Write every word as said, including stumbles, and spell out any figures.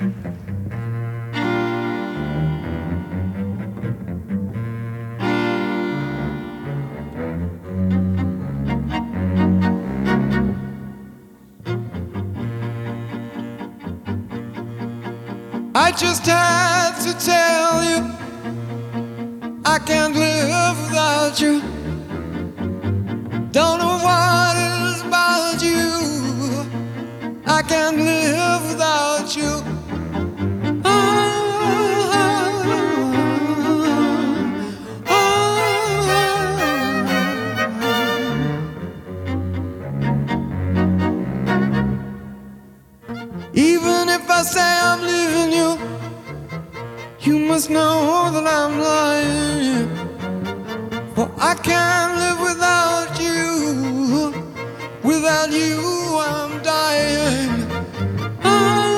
I just had to tell you I can't live without you. Don't know what it is about you. I can't live without you. Oh, oh, oh. Even if I say I'm leaving you, you must know that I'm lying. For I can't live without